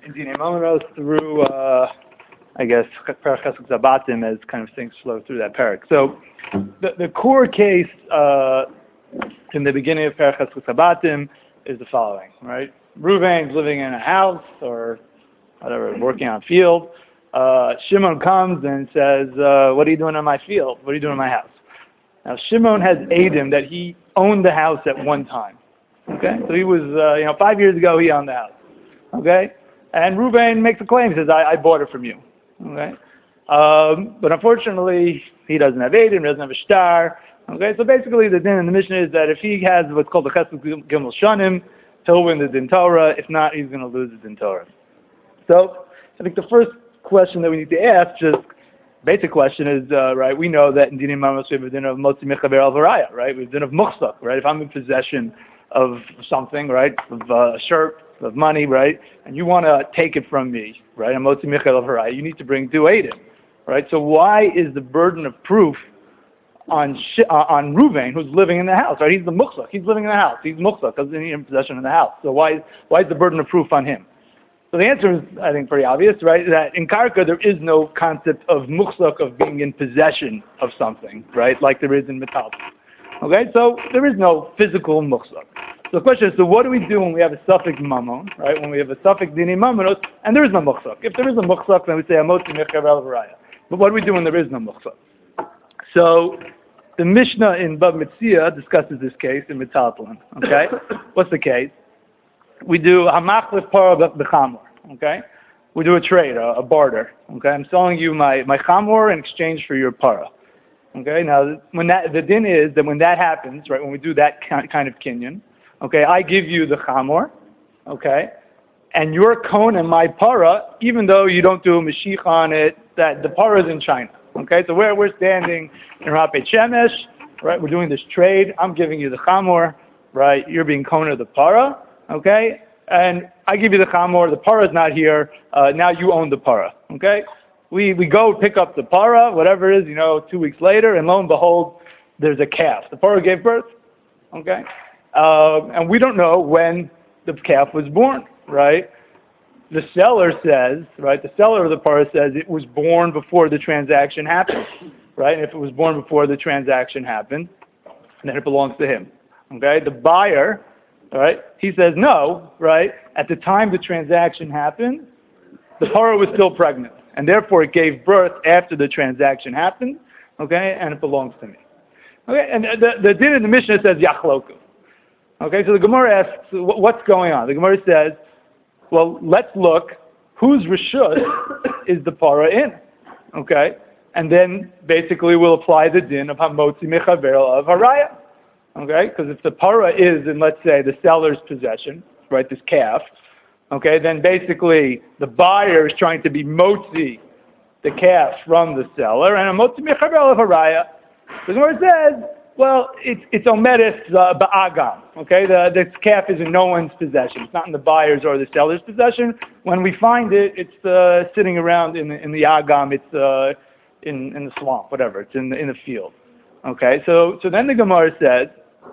in Dinei Mamonos through, I guess, Perek Chesed Zabatim as kind of things flow through that parak. So the core case in the beginning of Perek Chesed Zabatim is the following, right? Reuven's living in a house or whatever, working on a field. Shimon comes and says, what are you doing on my field? What are you doing in my house? Now, Shimon has Adam that he owned the house at one time. Okay? So he was, 5 years ago he owned the house. Okay? And Reuven makes a claim. He says, I bought it from you. Okay? But unfortunately, he doesn't have Adam, he doesn't have a star. Okay? So basically, the din in the Mishnah is that if he has what's called the Chesed Gimel Shanim, he'll win the Din Torah. If not, he's going to lose the Din Torah. So I think the first question that we need to ask, just basic question is, right, we know that in Dinei Mamonos we have a din of Motzi Mechaber al Varaya, right? We have a din of Muchsak, right? If I'm in possession of something, right, of a shirt, of money, right, and you want to take it from me, right, a Motzi Mechaber al Varaya, you need to bring Du Eidim, right? So why is the burden of proof on Reuven, who's living in the house, right? He's the Muchsak, he's living in the house, he's Muchsak, because he's in possession of the house. So why is the burden of proof on him? So the answer is, I think, pretty obvious, right? That in Karka there is no concept of muchsak, of being in possession of something, right? Like there is in metal. Okay, so there is no physical muchsak. So the question is, so what do we do when we have a suffix mamon, right? When we have a suffix Dinei Mamonos, and there is no muchsak. If there is a muchsak, then we say amotzi mechaber al varaya. But what do we do when there is no muchsak? So the Mishnah in Bab Metzia discusses this case in Metaltalin. Okay, what's the case? We do hamachlif para b'chamor. Okay, we do a trade, a barter. Okay, I'm selling you my chamor in exchange for your para. Okay, now when the din is that when that happens, right, when we do that kind of kinyan, okay, I give you the chamor, okay, and your kon and my para, even though you don't do a mashiach on it, that the para is in China. Okay, so we're standing in Rapet Shemesh, right? We're doing this trade. I'm giving you the chamor, right? You're being kon of the para. Okay, and I give you the chamor, the para is not here, now you own the para, okay? We go pick up the para, whatever it is, 2 weeks later, and lo and behold, there's a calf. The para gave birth, okay? And we don't know when the calf was born, right? The seller says, right, the seller of the para says it was born before the transaction happened, right? And if it was born before the transaction happened, then it belongs to him, okay? The buyer, right? He says no, right? At the time the transaction happened, the para was still pregnant, and therefore it gave birth after the transaction happened, okay? And it belongs to me. Okay, and the din in the Mishnah says yachloku. Okay, so the Gemara asks, what's going on? The Gemara says, well, let's look whose reshut is the para in, okay? And then basically we'll apply the din of hamotzi mechaber of haraya. Okay, because if the para is in, let's say, the seller's possession, right, this calf, okay, then basically the buyer is trying to be motzi the calf from the seller, and a motzi mechaber of haraya. The Gemara says, well, it's omedes ba'agam, okay, this calf is in no one's possession. It's not in the buyer's or the seller's possession. When we find it, it's sitting around in the agam, it's in the swamp, whatever, it's in the field. Okay, so then the Gemara says,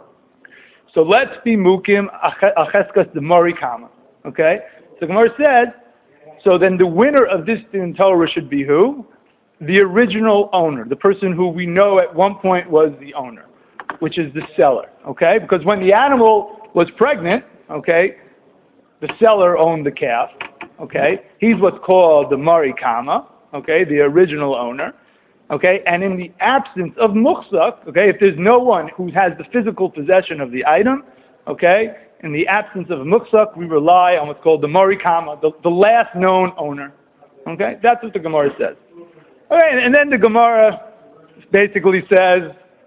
so let's be mukim acheskas the mori kama. Okay, so Gemara says, so then the winner of this Din Torah should be who? The original owner, the person who we know at one point was the owner, which is the seller. Okay, because when the animal was pregnant, okay, the seller owned the calf. Okay, he's what's called the mori kama. Okay, the original owner. Okay, and in the absence of muchsak, okay, if there's no one who has the physical possession of the item, okay, in the absence of a muchsak, we rely on what's called the mori kama, the last known owner. Okay, that's what the Gemara says. Okay, and then the Gemara basically says,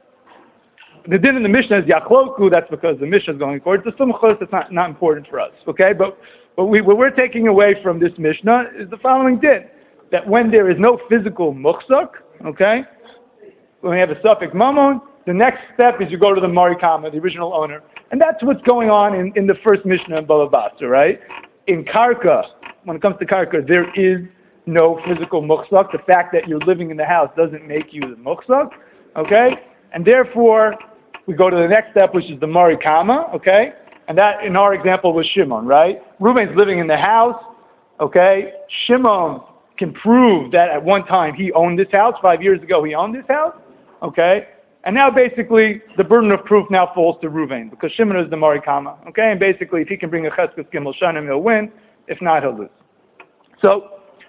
the din in the Mishnah is yachloku, that's because the Mishnah is going forward. It's a sumchos, it's not important for us, okay, but what we're taking away from this Mishnah is the following din, that when there is no physical muchsak, okay, when we have a suffix mamon, the next step is you go to the mori kama, the original owner, and that's what's going on in the first Mishnah in Baba Basra, right? In Karka, when it comes to Karka, there is no physical muchsak. The fact that you're living in the house doesn't make you the muchsak, okay? And therefore, we go to the next step, which is the mori kama, okay? And that, in our example, was Shimon, right? Reuben's living in the house, Okay? Shimon can prove that at one time he owned this house. 5 years ago he owned this house. Okay? And now basically the burden of proof now falls to Ruvain because Shimon is the Marikama. Okay? And basically if he can bring a Cheskes Gimel Shanim, he'll win. If not, he'll lose. So,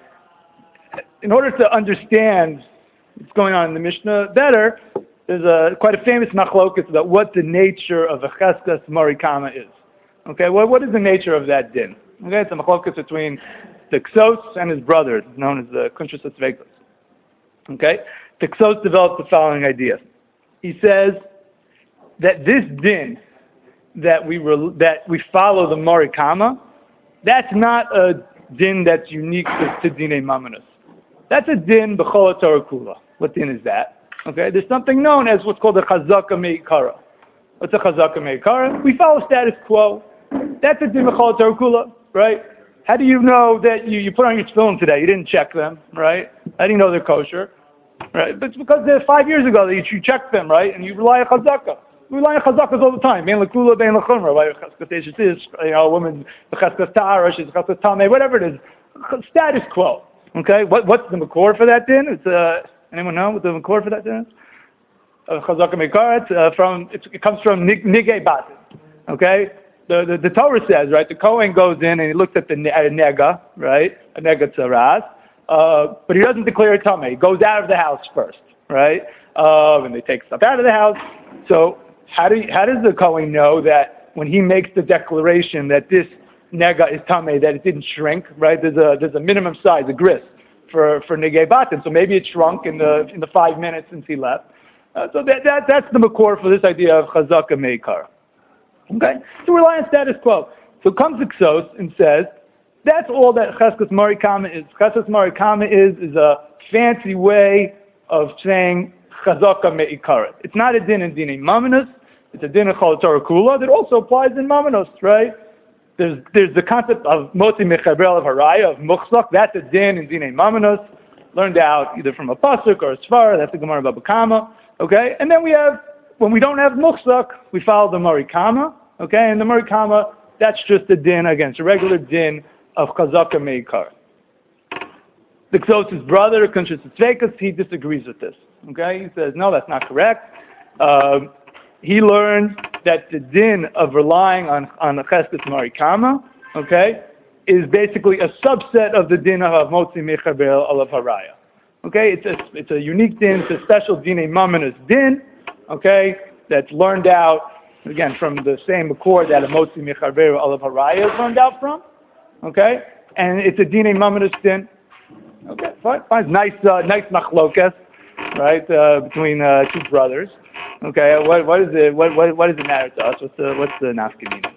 in order to understand what's going on in the Mishnah better, there's quite a famous machlokas about what the nature of a Cheskes Marikama is. Okay? What is the nature of that din? Okay? It's a machlokas between the Ksos and his brother, known as the Kuntrus Tzveikos. Okay? The Ksos developed the following idea. He says that this din that we follow the Marikama, that's not a din that's unique to Dinei Mamonos. That's a din b'chol Torah kula. What din is that? Okay, there's something known as what's called a chazaka meikara. What's a chazaka meikara? We follow status quo. That's a din b'chol Torah kula, right? How do you know that you put on your tefillin today? You didn't check them, right? How do you know they're kosher? Right? But it's because 5 years ago that you checked them, right? And you rely on chazaka. We rely on chazakas all the time. Bein lekula, bein lechumra. A woman, the cheskas ta'ara, she's cheskas tameh, whatever it is. Status quo. Okay? What's the makor for that din? It's anyone know what the makor for that din is? Chazaka meikar. It comes from nigei batin. Okay? The Torah says, right? The Kohen goes in and he looks at a nega, right? A nega tzaras. But he doesn't declare a tameh. He goes out of the house first, right? And they take stuff out of the house. So how does the Kohen know that when he makes the declaration that this nega is tameh, that it didn't shrink, right? There's a minimum size, a gris for negei batin. So maybe it shrunk in the 5 minutes since he left. So that's the makor for this idea of chazaka meikar. Okay, so we rely on status quo. So comes the Ksos and says, that's all that Cheskes Marikama is. Cheskes Marikama is a fancy way of saying Chazaka Me'ikaret. It's not a din in Dinei Mamonos. It's a din in Chol Torah Kula that also applies in Mamonos, right? There's the concept of Motzi Mechaber of Haraya, of Muchzak. That's a din in Dinei Mamonos, learned out either from a Pasuk or a Svar. That's the Gemara Baba Kama. Okay? And then when we don't have Muchzak, we follow the Marikama. Okay? And the Marikama, that's just a din against a regular din of Chazaka Meikar. The Ksos' brother, Kuntrus Tzveikos, he disagrees with this. Okay? He says, no, that's not correct. He learned that the din of relying on the Cheskes Marikama, okay, is basically a subset of the din of Motzi Mechaber Olav Haraya. Okay? It's a unique din, it's a special Dinei Mamonos din, okay, that's learned out, again, from the same accord that a Motzi Mechaber Olav Haraya is learned out from. Okay, and it's a Dinei Mamonos din. Okay, fine. Nice machlokas, right? Between two brothers. Okay, what does it matter to us? What's the nafkamina?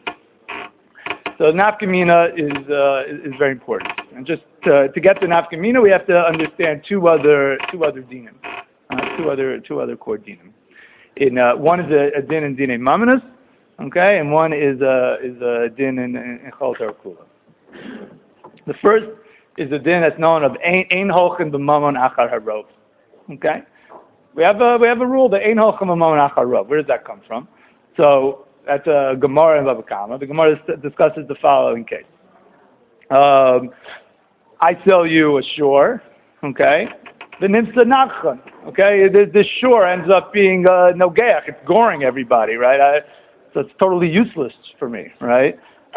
So nafkamina is very important. And just to get to nafkamina, we have to understand two other dinim, two other core dinim. One is a din in Dinei Mamonos, okay, and one is a din in Chol Torah Kula. The first is a din that's known of ein holchem b'mamon achar harov. Okay, we have a rule that ein holchem b'mamon achar harov. Where does that come from? So that's a Gemara in Bava Kama. The Gemara discusses the following case. I sell you a shore. Okay, the nimsa nachon. Okay, the shore ends up being nogeach. It's goring everybody, right? So it's totally useless for me, right?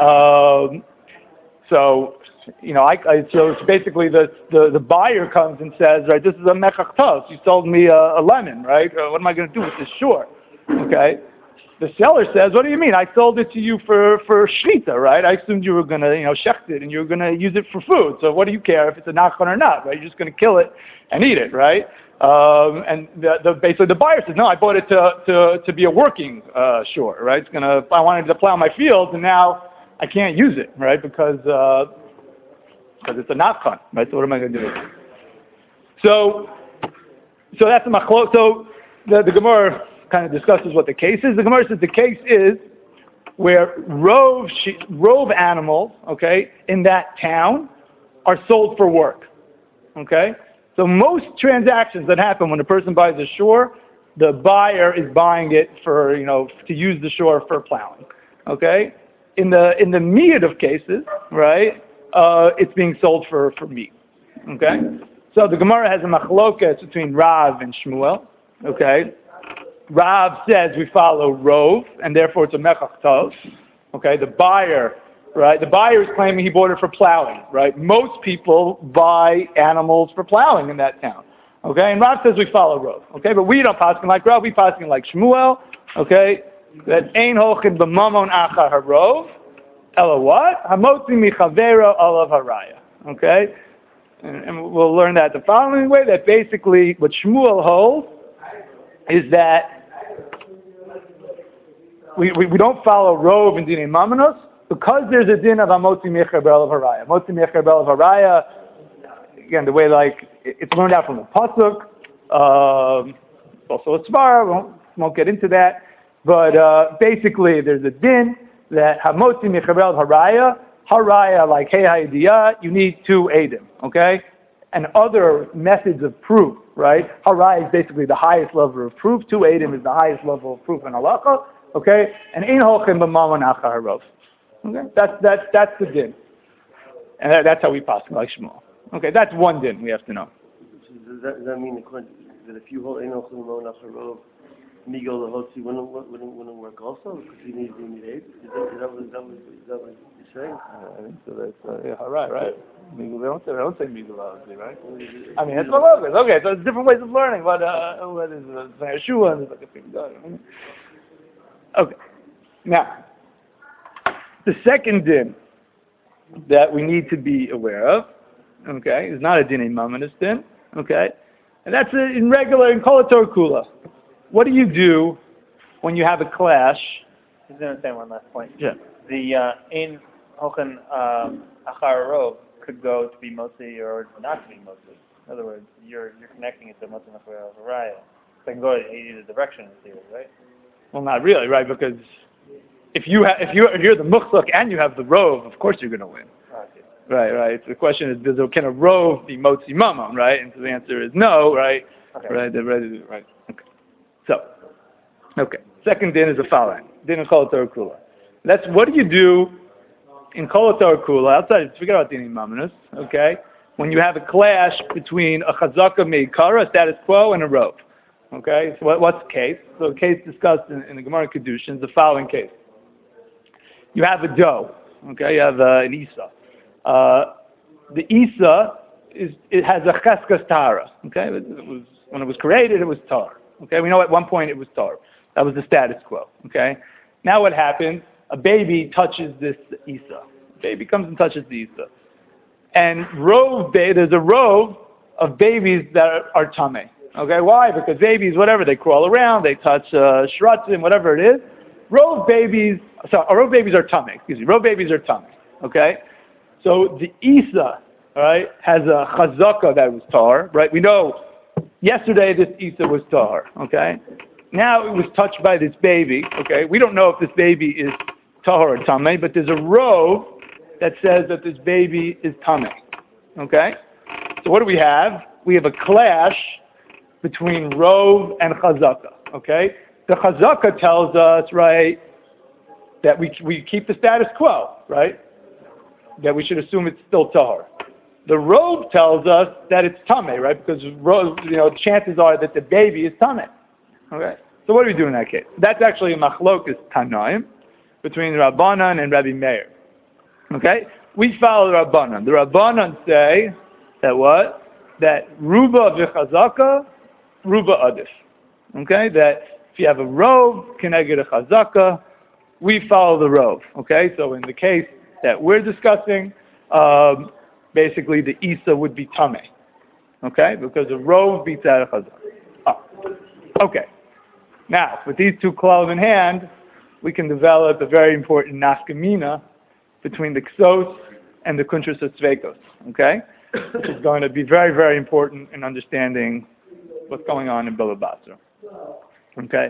So, so it's basically the buyer comes and says, right, this is a mechach tos. You sold me a lemon, right? What am I going to do with this shore? Okay. The seller says, what do you mean? I sold it to you for shrita, right? I assumed you were going to, shecht it and you were going to use it for food. So what do you care if it's a nachon or not, right? You're just going to kill it and eat it, right? And basically the buyer says, no, I bought it to be a working shore, right? I wanted to plow my fields and now I can't use it, right? Because it's a nachon, right? So what am I going to do? So that's a machlok. So the Gemara kind of discusses what the case is. The Gemara says the case is where rove animals, okay, in that town are sold for work, okay. So most transactions that happen when a person buys a shore, the buyer is buying it for to use the shore for plowing, okay. In the myriad of cases, right, it's being sold for meat. Okay? So the Gemara has a machlokas between Rav and Shmuel. Okay? Rav says we follow Rov, and therefore it's a mechach tov. Okay? The buyer, right? The buyer is claiming he bought it for plowing, right? Most people buy animals for plowing in that town. Okay? And Rav says we follow Rov. Okay? But we don't paskin like Rav, we paskin like Shmuel. Okay? That ein holchin b'mamon achar harov. Ella what? Hamotzi michavera olav haraya. Okay? And we'll learn that the following way, that basically what Shmuel holds is that we don't follow Rov and Dinei Mamanos because there's a din of Hamotzi michavera olav haraya. Hamotzi michavera olav haraya, again, the way like it's learned out from the pasuk. Also a svara, won't get into that. But basically there's a din that Hamotzi michavera olav haraya, like hey haydiya, you need 2 edim, okay? And other methods of proof, right? Haraya is basically the highest level of proof. 2 edim is the highest level of proof in halacha, okay? And ein holchin b'mamon achar harov. Okay, that's the din, and that's how we pass like Shmuel. Okay, that's one din we have to know. Does that mean that if you hold ein holchin b'mamon achar harov, Miguel Lehotzi wouldn't work also because he needs aid? Is that what you're saying? I think so. That's yeah, right. They don't say Miguel Lehotzi, right? I mean, it's Malogas. Okay, so it's different ways of learning. But what is Yeshua and it's like a big guy. Okay, now the second din that we need to be aware of, okay, is not a dinei mamanis din, okay, and that's in Kol HaTorah Kula. What do you do when you have a clash? Just to understand one last point. Yeah. The Ein Holchin Achar Rov could go to be mostly or not to be mostly. In other words, you're connecting it to mostly Nachar Raya. So it can go in either direction in theory, right? Well, not really, right? Because if you're the muchzak and you have the rov, of course you're going to win. Okay. Right. The question is, can a rov be motzi mamam, right? And so the answer is no, right? Okay. Right. They're ready, right? Okay. So, okay. Second din is the following. Din in Kol HaTorah Kula. That's what do you do in Kol HaTorah Kula, outside, forget about Dinei Mamanos, okay? When you have a clash between a chazaka meikara, status quo, and a rov. Okay? So what's the case? So the case discussed in the Gemara Kedushin is the following case. You have a dough, okay? You have an Isa. The Isa it has a cheskas tara, okay? When it was created, it was tar. Okay, we know at one point it was tar. That was the status quo. Okay, now what happens? A baby touches this Isa. A baby comes and touches the Isa, and there's a rov of babies that are tamei. Okay, why? Because babies, whatever, they crawl around, they touch shratzim, whatever it is. Rov babies are tamei. Excuse me, rov babies are tamei. Okay, so the Isa, right, has a chazaka that was tar. Right, we know. Yesterday, this Isa was tahar, okay? Now it was touched by this baby, okay? We don't know if this baby is tahar or tamei, but there's a rov that says that this baby is tamei, okay? So what do we have? We have a clash between rov and chazaka, okay? The chazaka tells us, right, that we keep the status quo, right? That we should assume it's still tahar. The rov tells us that it's tamei, right? Because chances are that the baby is tamei. Okay. So what do we do in that case? That's actually a machlokas tanaim between Rabbanan and Rabbi Meir. Okay. We follow the Rabbanan. The Rabbanan say that what? That ruba v'chazaka, ruba adif. Okay. That if you have a rov keneged a chazaka, we follow the rov. Okay. So in the case that we're discussing. Basically, the Isa would be tamei, okay? Because the rov beats out a chazak. Oh. Okay. Now, with these two claws in hand, we can develop a very important nafkamina between the ksos and the kuntras tzveikos, okay? Which is going to be very, very important in understanding what's going on in Bava Basra. Okay?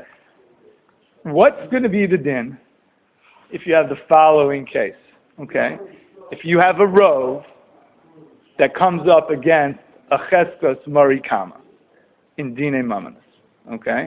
What's going to be the din if you have the following case, okay? If you have a rov that comes up against a cheskas marikama in Dinei Mamanos. Okay?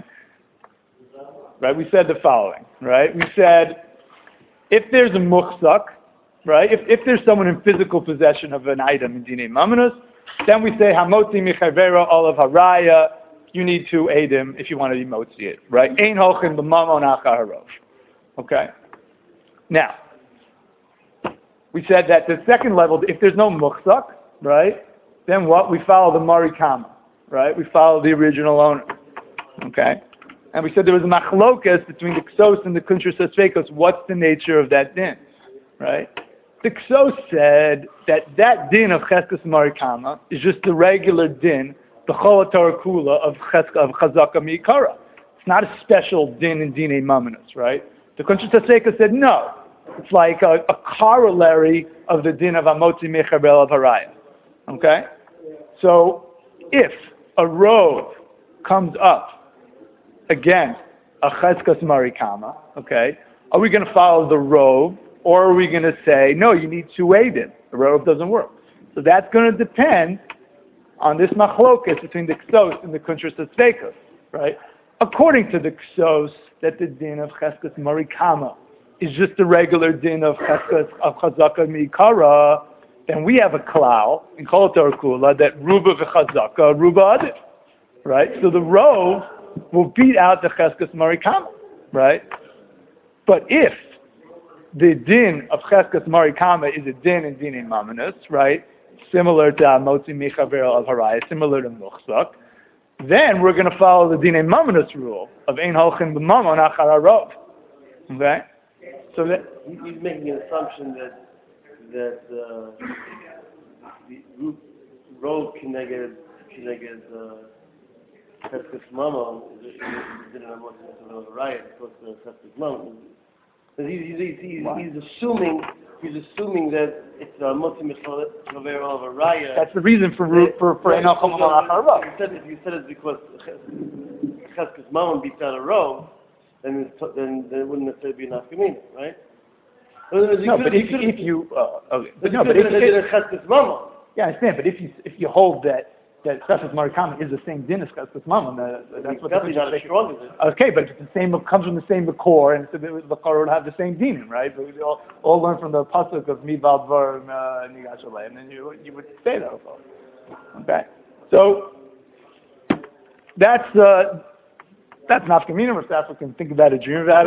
Right? We said the following, right? We said if there's a muchzak right? If there's someone in physical possession of an item in Dinei Mamonus, then we say Hamotzi Michavera Olav Haraya. You need to aid him if you want to be motzi it, right? Ein Hochin B'Mamon Achar Harov. Okay. Now, we said that the second level, if there's no muchzak, right, then what? We follow the Marikama, right? We follow the original owner, okay? And we said there was a machlokas between the Ksos and the Kuntrus HaSveikos. What's the nature of that din, right? The Ksos said that din of Cheskes Marikama is just the regular din, the Chol HaTorah Kula of Chazaka Mi'ikara. It's not a special din in Dinei Mamonus, right? The Kuntrus HaSveikos said no. It's like a corollary of the din of Amotzi Mechabel of Haraya. Okay? So, if a rove comes up against a Cheskes Marikama, okay, are we going to follow the rove, or are we going to say, no, you need to aid it? The rove doesn't work. So that's going to depend on this machlokas between the Ksos and the Kuntrus HaSveikos, right? According to the Ksos, that the din of Cheskes Marikama is just a regular din of Cheskes of Chazaka Mi'ikara, then we have a klal in Chol HaTorah Kula that Ruba v'Chazaka, Ruba Adif, right? So the rove will beat out the Cheskes Marikama, right? But if the din of Cheskes Marikama is a din in Dinei Mamonus, right? Similar to Motzi Michaver al Haraya, similar to Muchzak, then we're going to follow the Dinei Mamonus rule of Ein Holchin B'Mamon Achar Harov. Okay? So that he's making an assumption that the road connected Cheskes Mamon is a riot because the Cheskes Mamon. He's assuming that it's a Motzi Mechaver of a riot. that's the reason for Ein Holchin B'Mamon Achar Harov. You said it's because Cheskes Mamon beats out a road, then it wouldn't necessarily be an afkamin, right? No, but if you okay. But no, but Cheskes Mamon. yeah, I understand. But if you hold that Cheskes Marikama is the same din as Cheskes Mamon, that's what Definitely not as strong as it. okay, but it's the same. It comes from the same core, and so the core would have the same din, right? But we all learn from the pasuk of Mival Dvar Nigash Alei, and then you would say that also. Okay, so that's nafkamina. If we can think about it, dream about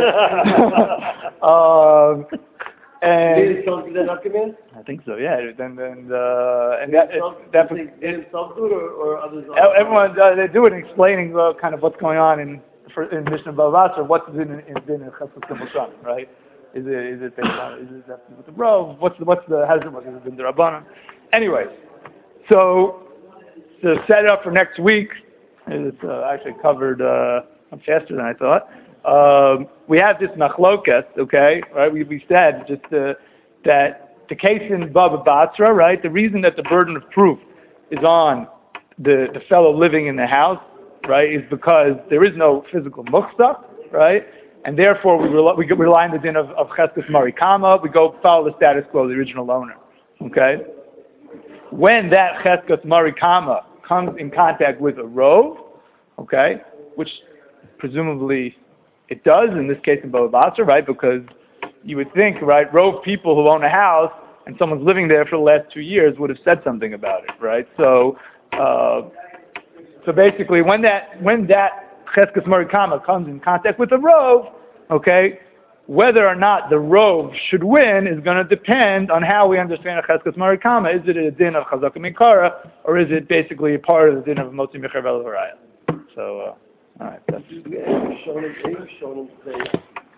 it. And Did it solve that afkamin? I think so, yeah. And that Did it solve it or others? everyone they do it explaining kind of what's going on in Mishnah Bava Basra, what's in Cheskes K'moshan, right? Is it based on is it with the rov? What's the hazard? What is it in the Rabbanan? Anyways, so to set it up for next week, it's actually covered faster than I thought. We have this machlokas, okay, right? We said just that the case in Bava Basra, right? The reason that the burden of proof is on the fellow living in the house, right, is because there is no physical muchzak, right? And therefore we rely on the din of Cheskes Marikama. We go follow the status quo of the original owner, okay? When that Cheskes Marikama comes in contact with a rove, okay, which presumably it does in this case in Bava Basra, right? Because you would think, right, rove people who own a house and someone's living there for the last 2 years would have said something about it, right? So basically, when that Cheskes Marikama comes in contact with a rove, okay, whether or not the rove should win is going to depend on how we understand a Cheskes Marikama. Is it a din of Chazaka Mikara, or is it basically a part of the din of Motzi Mechaver Haraya? So, all right. That's... Shown him say